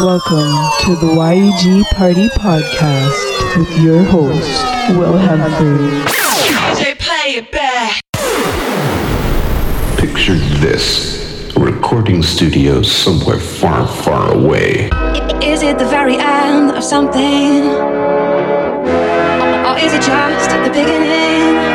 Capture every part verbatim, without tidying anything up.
Welcome to the Y E G Party Podcast with your host, Will Humphrey. D J, play it back. Picture this, a recording studio somewhere far, far away. Is it the very end of something? Or is it just the beginning?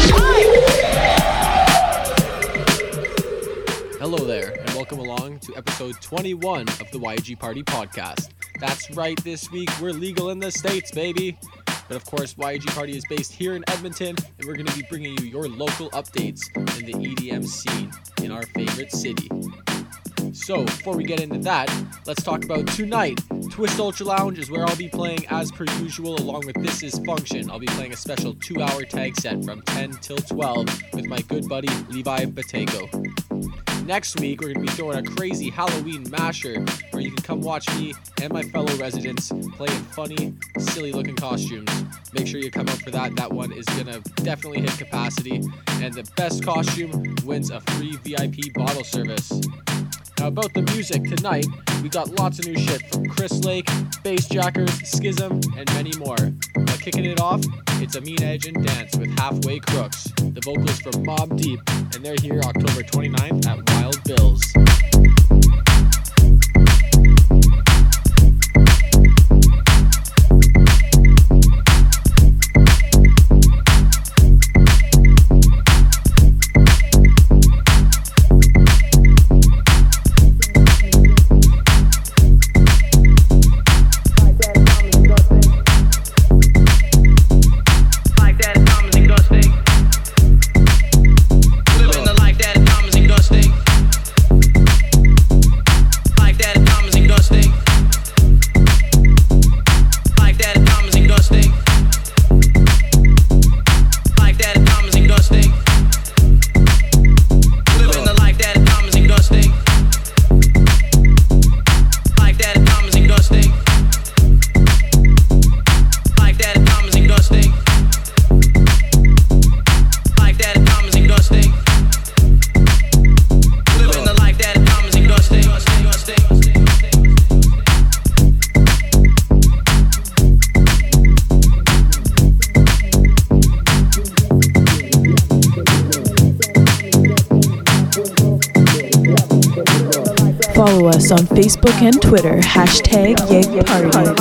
Hello there, and welcome along to episode twenty-one of the Y E G Party Podcast. That's right, this week we're legal in the States, baby! But of course, Y E G Party is based here in Edmonton, and we're going to be bringing you your local updates in the E D M scene in our favorite city. So, before we get into that, let's talk about tonight. Twist Ultra Lounge is where I'll be playing as per usual, along with This Is Function. I'll be playing a special two-hour tag set from ten till twelve with my good buddy Levi Batego. Next week, we're going to be throwing a crazy Halloween masher where you can come watch me and my fellow residents play in funny, silly-looking costumes. Make sure you come out for that. That one is going to definitely hit capacity. And the best costume wins a free V I P bottle service. Now, about the music tonight, we got lots of new shit from Chris Lake, Bassjackers, Schism, and many more. Now, kicking it off, it's Amin Edge and Dance with Halfway Crooks. The vocals from Mobb Deep, and they're here October twenty-ninth at Wild Bill's. Follow us on Facebook and Twitter, hashtag YegParty.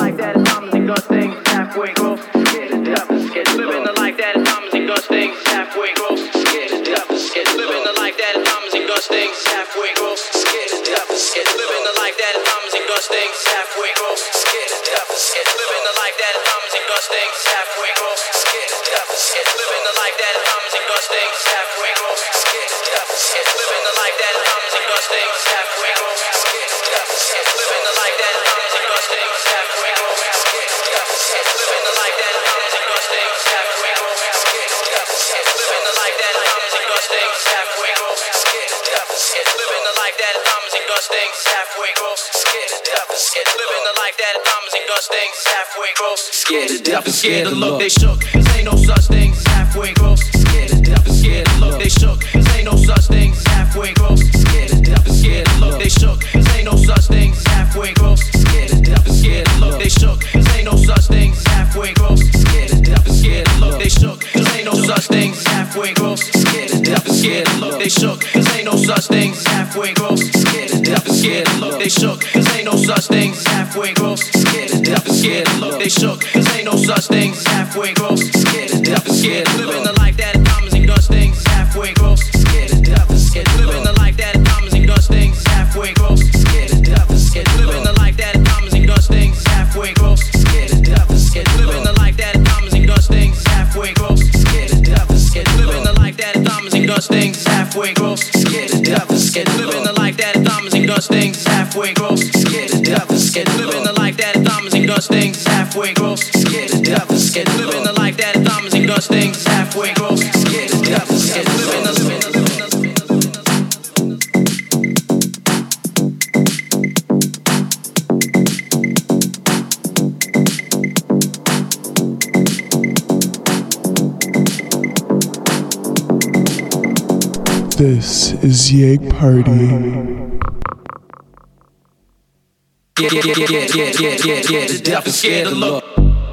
Scared to death and scared to look, they shook. There ain't no such thing as halfway gross. Scared to death and scared to look, they shook. There ain't no such thing as halfway gross. Scared to death and scared to look, they shook. There ain't no such thing as halfway gross. Scared to death and scared to look, they shook. There ain't no such thing as halfway gross. Scared to death and scared to look, they shook. There ain't no such thing as halfway gross. Scared to death and scared to look, they shook. There ain't no such thing as halfway gross. Scared to death and scared to look, they shook. There ain't no such thing as halfway gross. Scared to death and scared to look, they shook. There ain't no such thing as halfway gross. Scared to death and scared to living the life that diamonds and dust things halfway gross. Scared to death and scared to living the life that diamonds and dust things halfway gross. Scared to death and scared to living the life that diamonds and dust things halfway gross. Scared to death and scared to living the life that diamonds and dust things halfway gross. Scared to death and scared to living the life that diamonds and dust things halfway gross. Scared to death and scared to living the life that diamonds and dust things halfway gross. Scared to death and scared to living the life that diamonds and dust things halfway gross. Scared to death and scared to living the life that diamonds and dust things halfway gross. Scared to death and scared to living the This is YegParty. Get, get, get, get, get, get, get, get, get to death and scared to look.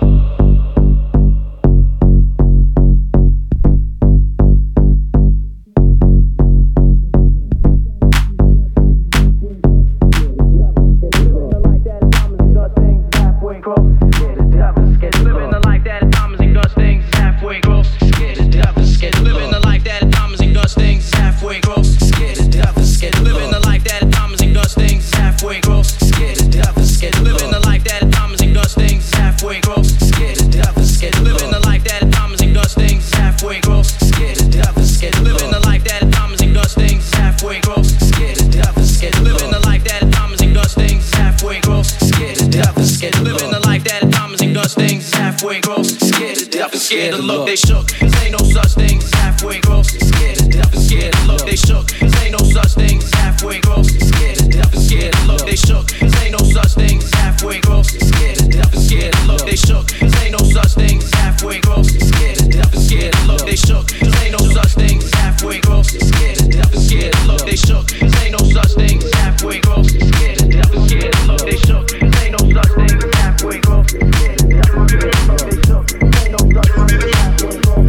Scared to look, they shook. There ain't no such thing as halfway growth. Scared to death and scared to look, they shook. There ain't no such thing as halfway growth. Scared to death and scared to look, they shook. There ain't no such thing as halfway growth. Scared to death and scared to look, they shook. There ain't no such thing as halfway growth. Scared to death and scared to look, they shook. There ain't no such thing as halfway growth. Scared to death and scared to look, they shook. There ain't no such thing as halfway growth. Scared to death and scared to look, they shook. There ain't no such thing as halfway growth. Scared to death and scared to look, they shook. There ain't no such thing as halfway growth.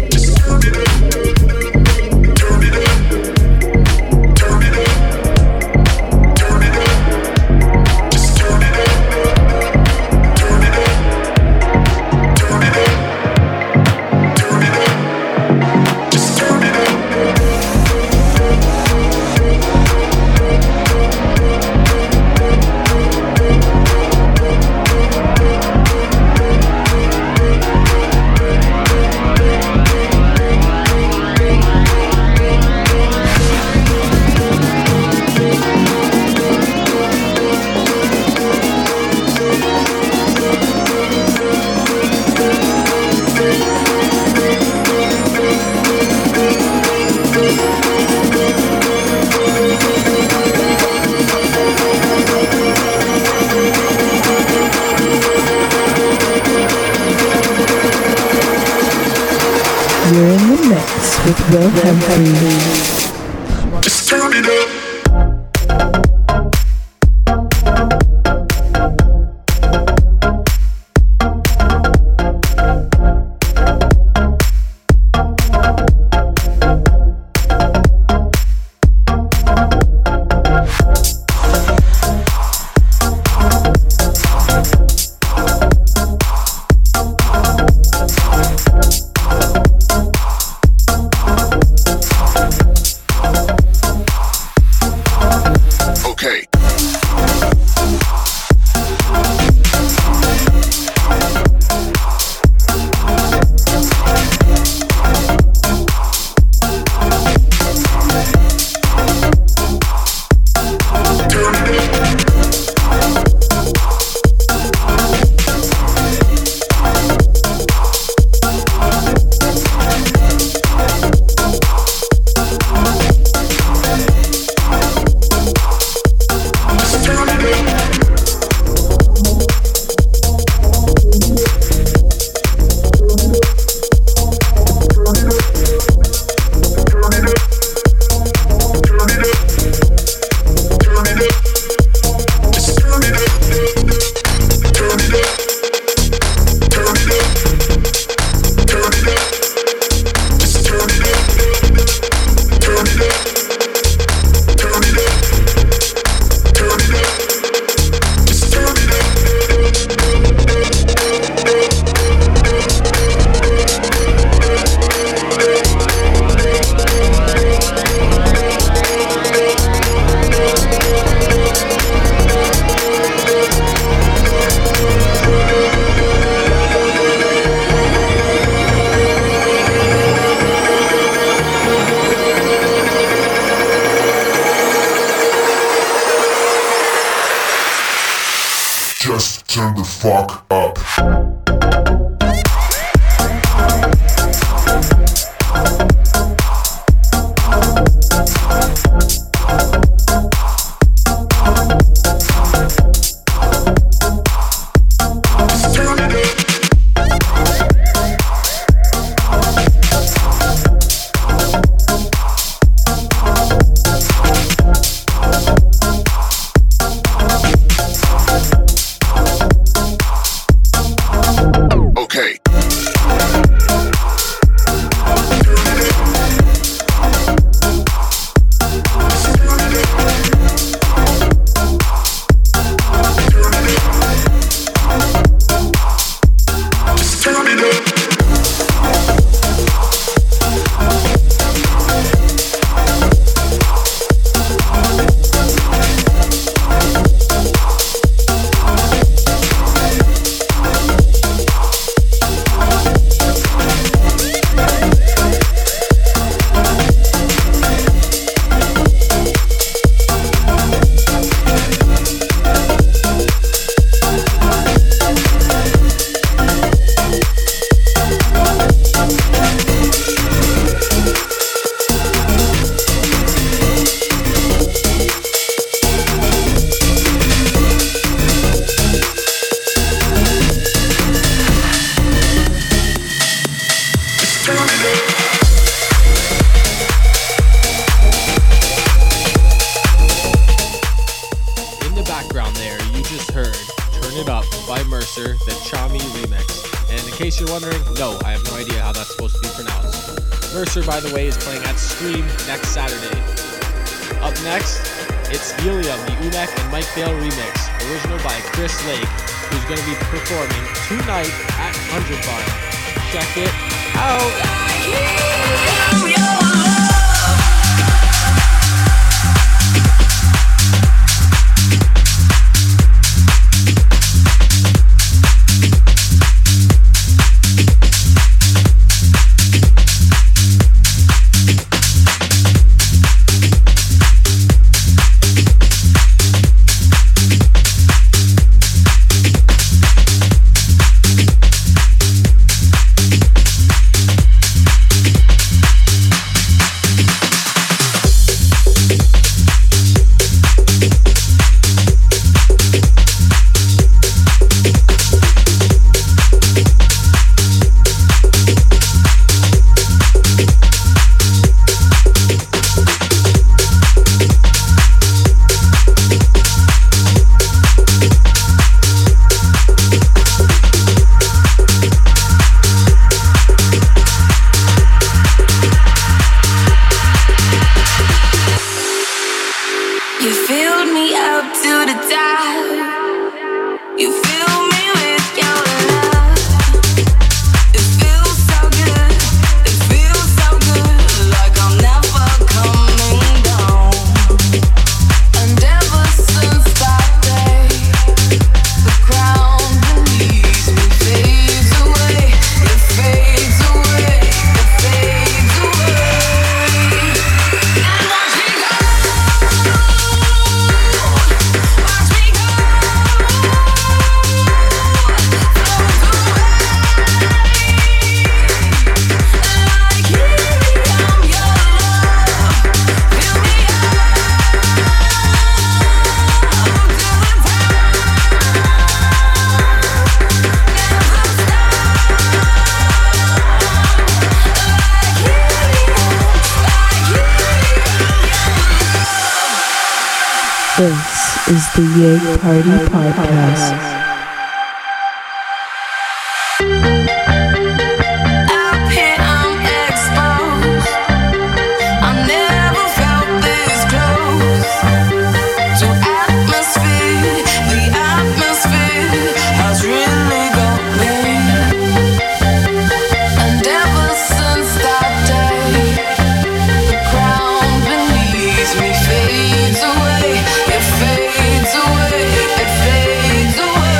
You're in the mix with Will Humphrey. Just turn it up. Just turn the fuck up. Mercer, the Chami remix. And in case you're wondering, no, I have no idea how that's supposed to be pronounced. Mercer, by the way, is playing at Scream next Saturday. Up next, it's Helium, the Umek and Mike Dale remix, original by Chris Lake, who's going to be performing tonight at one hundred Bar. Check it out. This is the Yay Party Podcast. Fades away, it fades away.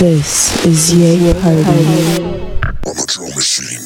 This is Yay Party. I'm a drum machine.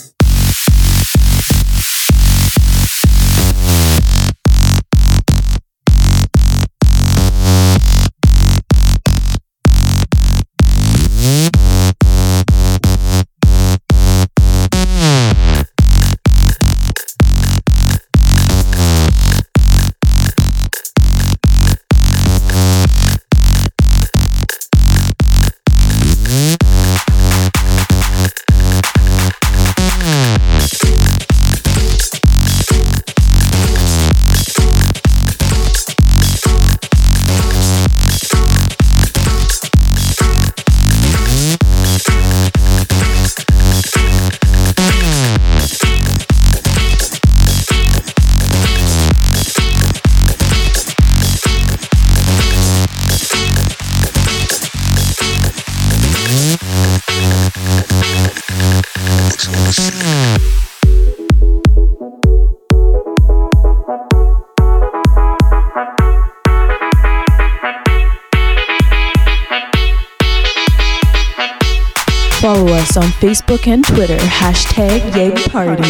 Follow us on Facebook and Twitter, hashtag Yay Party.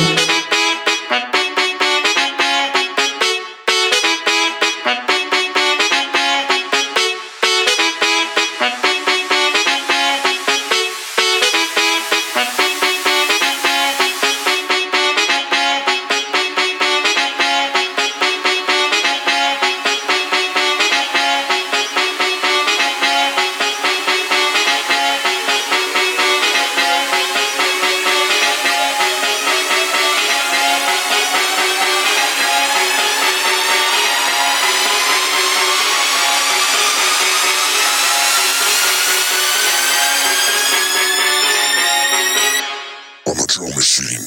I'm a drum machine.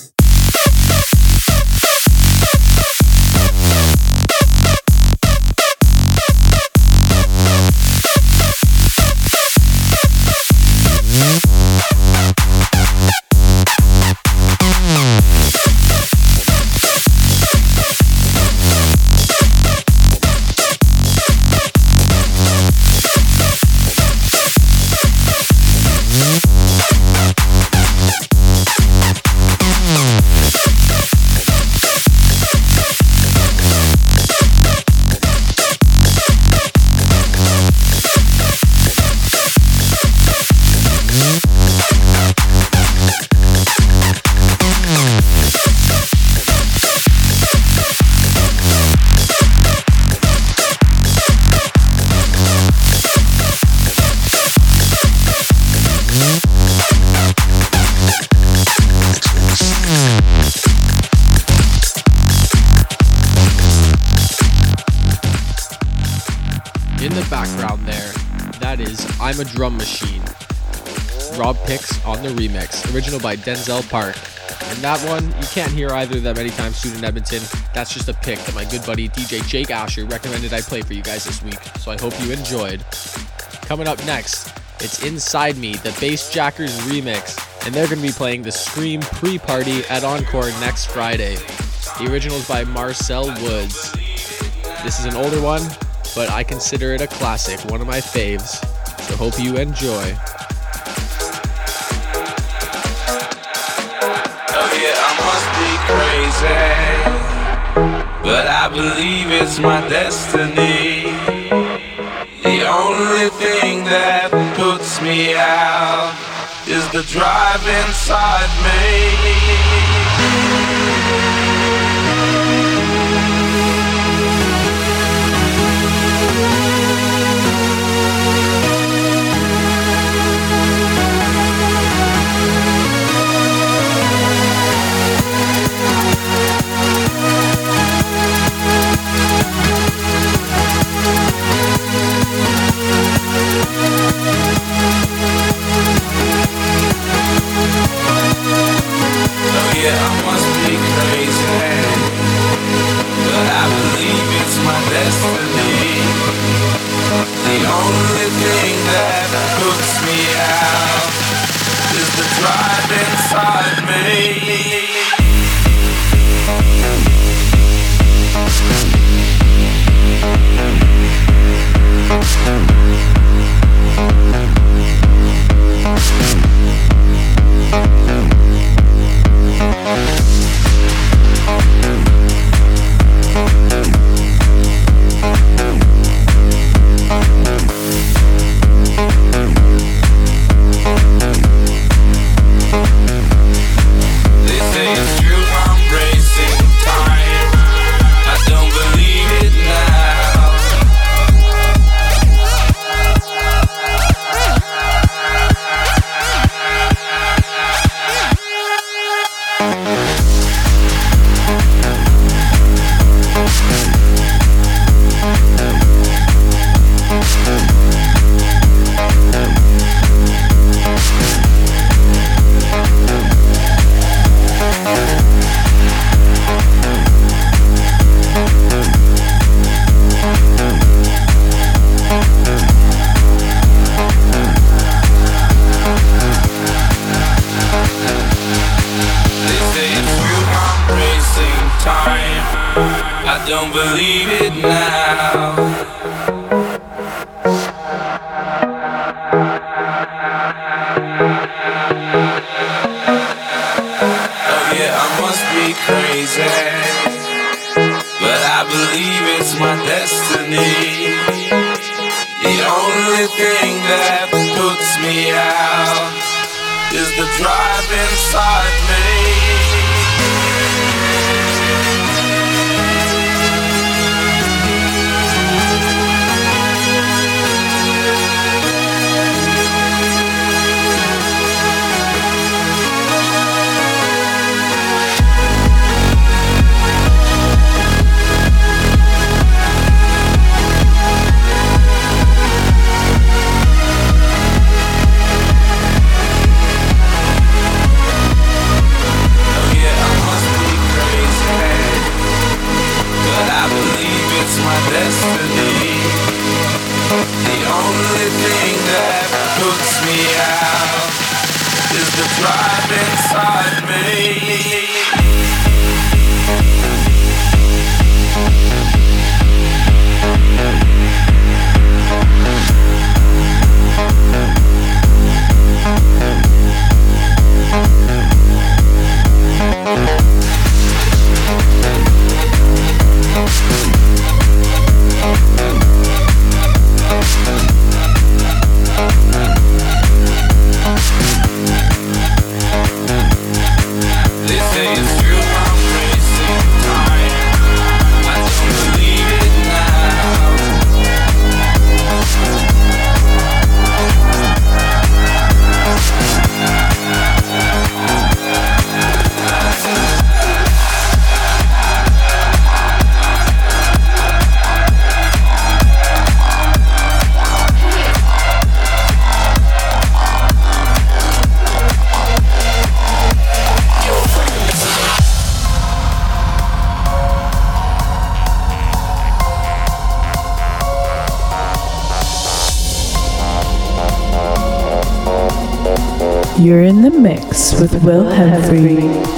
In the background there, that is I'm a Drum Machine. Rob Picks on the remix, original by Denzel Park. And that one, you can't hear either of them anytime soon in Edmonton. That's just a pick that my good buddy D J Jake Asher recommended I play for you guys this week, so I hope you enjoyed. Coming up next, it's Inside Me, the Bass Jackers remix, and they're going to be playing the Scream pre-party at Encore next Friday. The original is by Marcel Woods. This is an older one, but I consider it a classic, one of my faves, so hope you enjoy. Oh yeah, I must be crazy, but I believe it's my destiny. The only thing that puts me out is the drive inside me. Yeah, I must be crazy, but I believe it's my destiny. The only thing that puts me out is the drive inside me. don't believe it now. Oh yeah, I must be crazy, but I believe it's my destiny. The only thing that puts me out is the drive inside me. It's my destiny. The only thing that puts me out is the drive inside me. You're in the mix with Will Henfrey.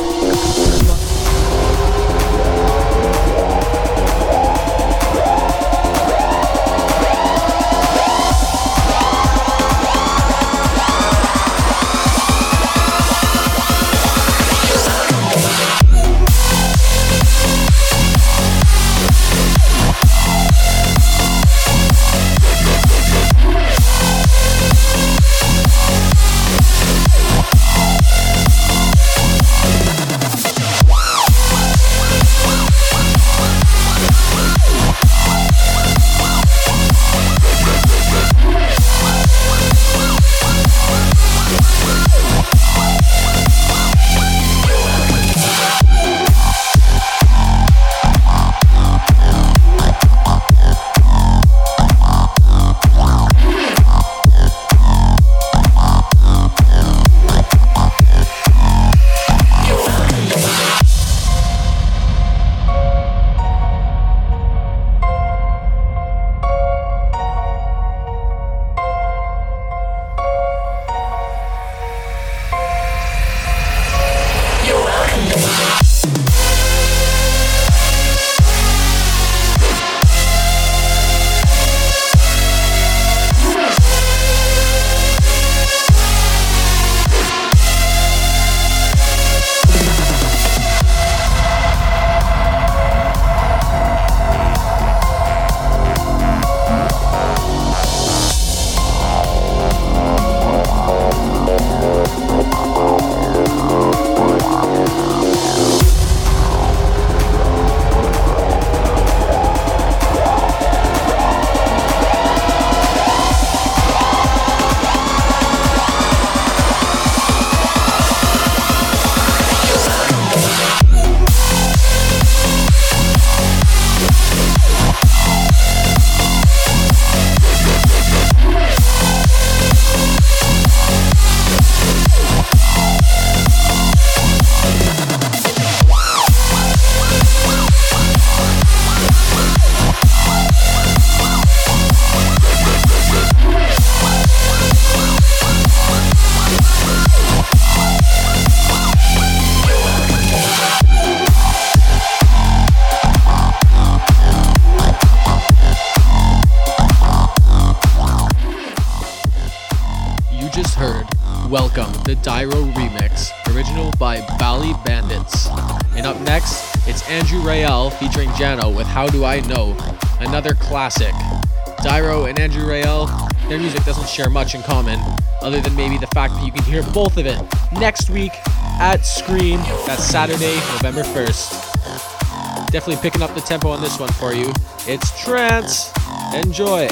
Welcome, the Dyro remix, original by Bali Bandits. And up next, it's Andrew Rayel featuring Jano with How Do I Know, another classic. Dyro and Andrew Rayel, their music doesn't share much in common, other than maybe the fact that you can hear both of it next week at Scream. That's Saturday, November first. Definitely picking up the tempo on this one for you. It's Trance. Enjoy.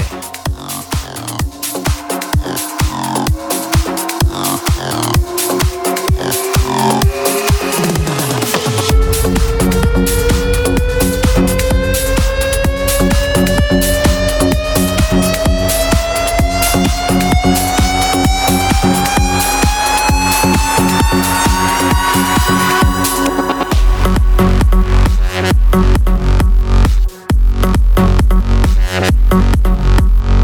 We'll be right back.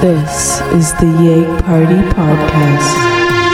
This is the Yeg Party Podcast.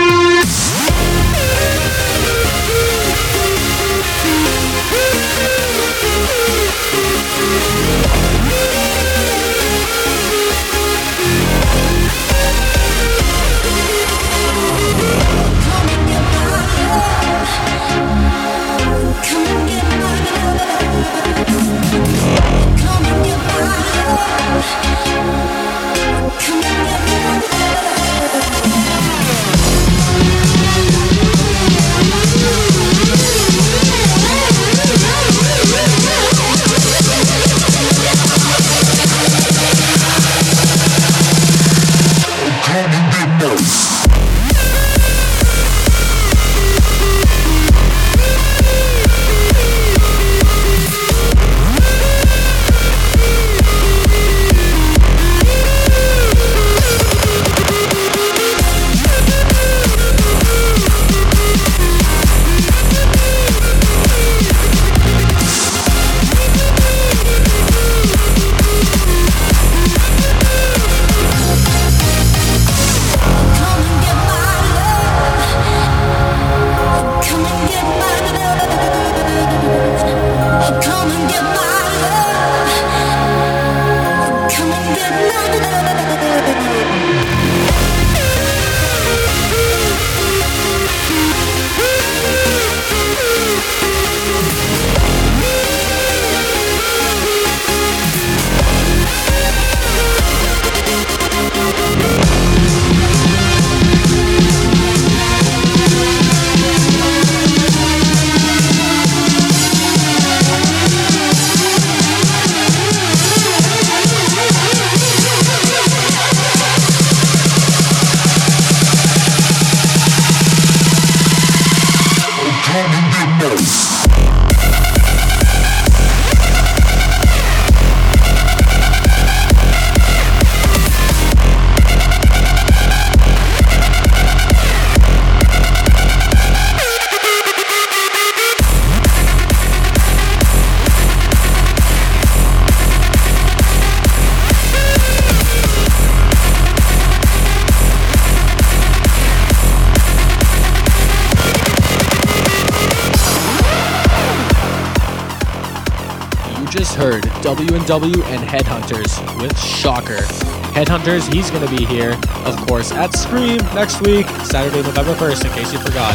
Heard W and W and Headhunters with Shocker. Headhunters, he's going to be here, of course, at Scream next week, Saturday, November first, in case you forgot.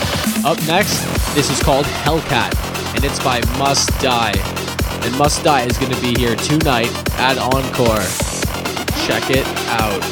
Up next, this is called Hellcat, and it's by Must Die. And Must Die is going to be here tonight at Encore. Check it out.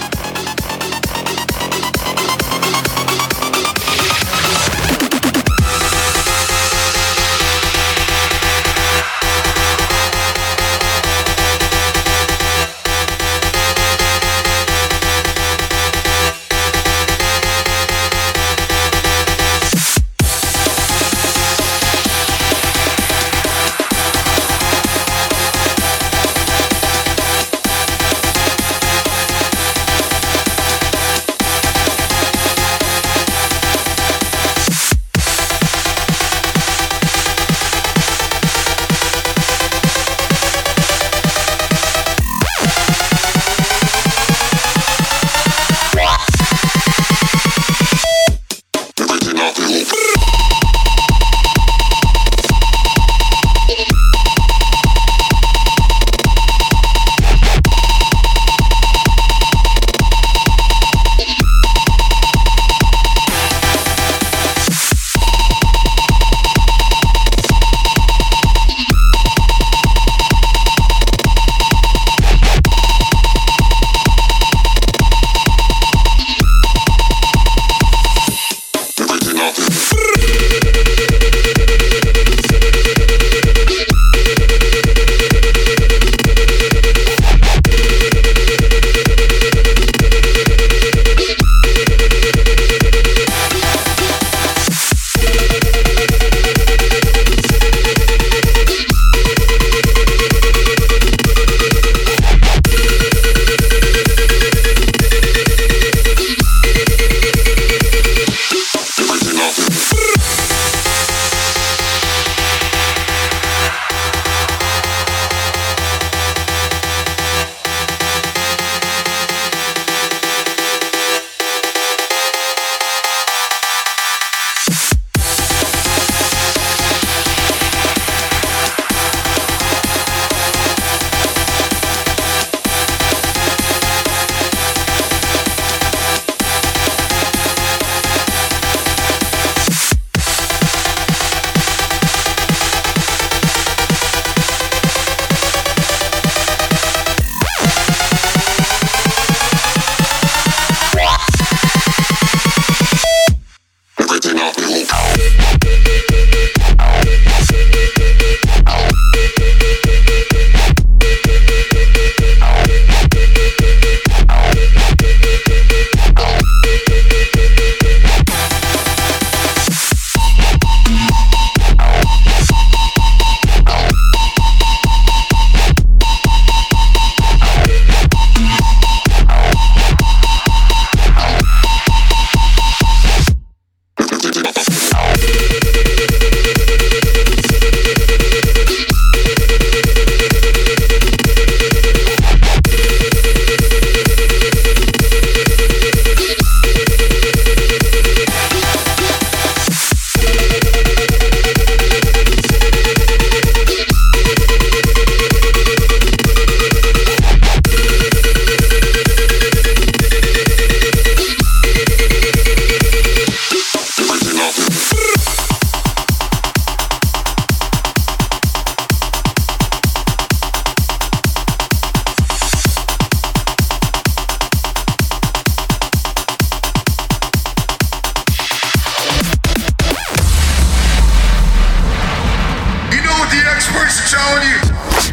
telling you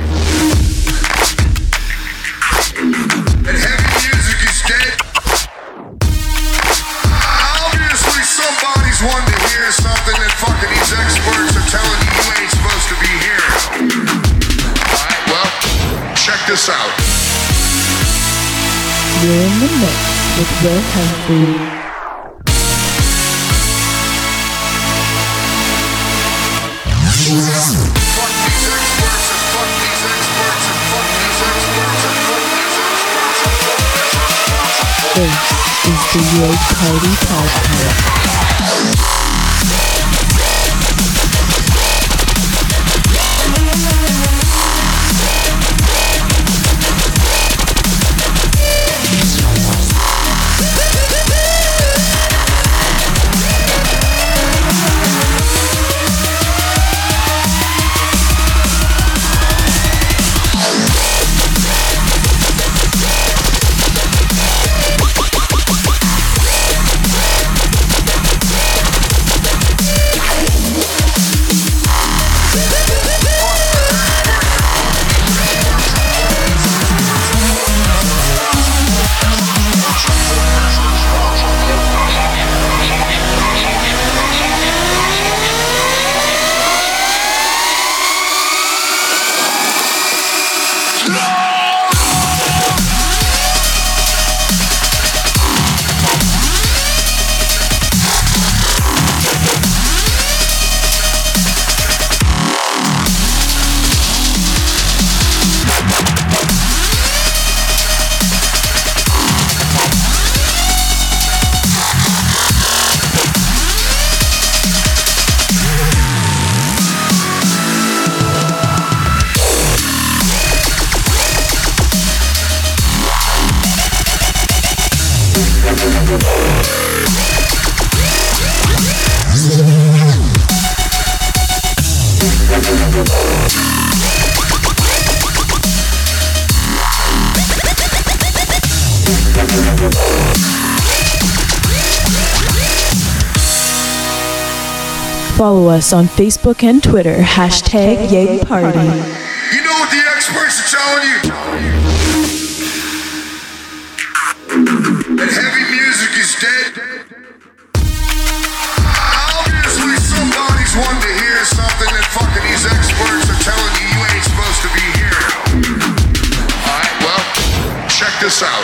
that heavy music is dead? Obviously somebody's wanting to hear something that fucking these experts are telling you you ain't supposed to be hearing. Alright, well, check this out. You're in the mix with Will Humphrey. Fuck these experts and fuck these experts and fuck these experts and fuck these experts and fuck these experts. This is the Yay Party Podcast. Follow us on Facebook and Twitter, hashtag Yay Party. You know what the experts are telling you? That heavy music is dead? Obviously somebody's wanting to hear something that fucking these experts are telling you you ain't supposed to be hearing. Alright, well, check this out.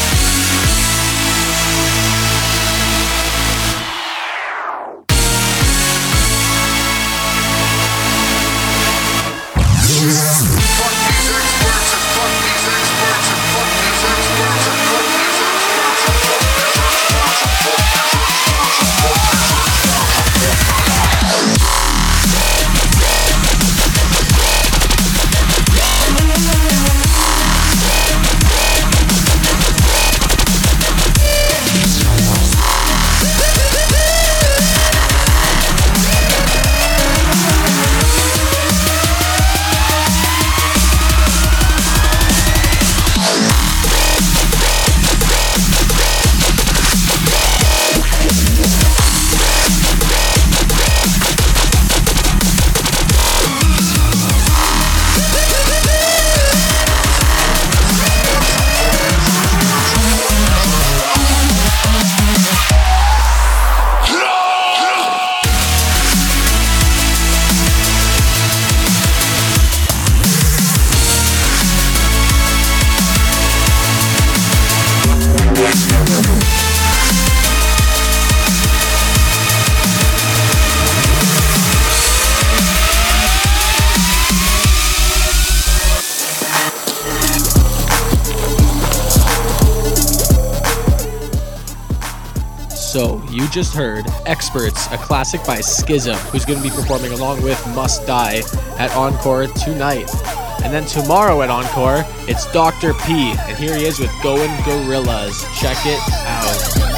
So, you just heard Experts, a classic by Schism, who's going to be performing along with Must Die at Encore tonight. And then tomorrow at Encore, it's Doctor P, and here he is with Going Gorillas. Check it out.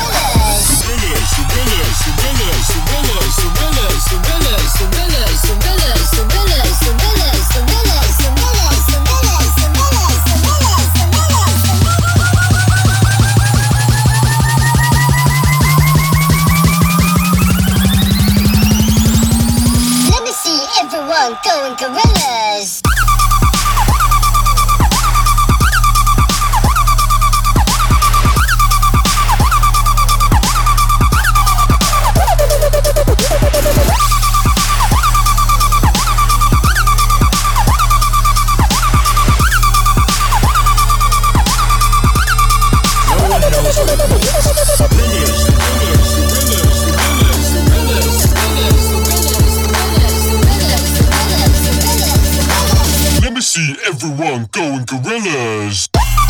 Let me see everyone going gorillas. everyone going gorillas.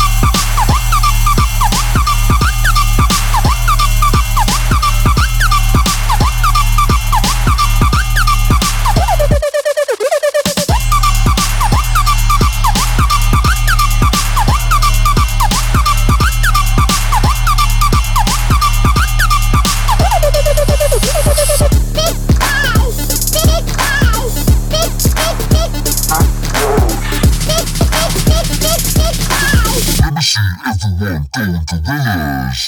Everyone going gorillas.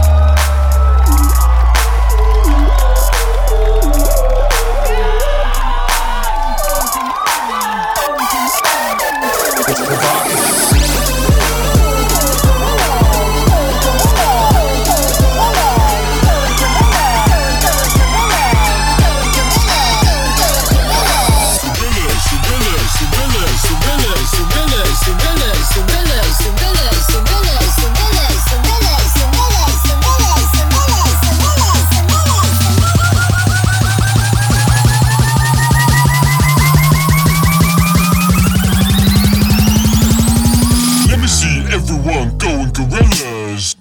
It's provocative. Everyone going gorillas.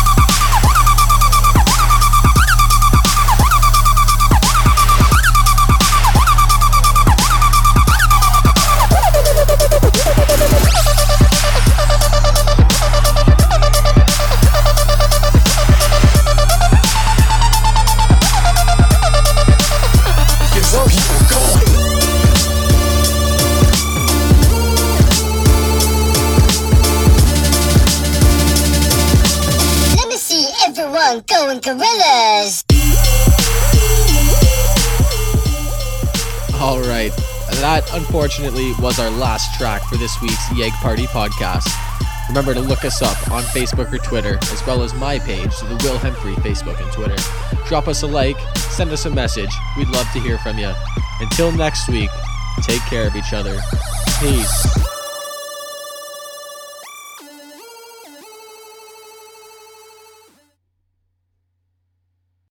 Get some people going. Everyone going gorillas. All right, that unfortunately was our last track for this week's Yeg Party podcast. Remember to look us up on Facebook or Twitter, as well as my page, the Will Hemphrey Facebook and Twitter. Drop us a like, send us a message. We'd love to hear from you. Until next week, take care of each other. Peace.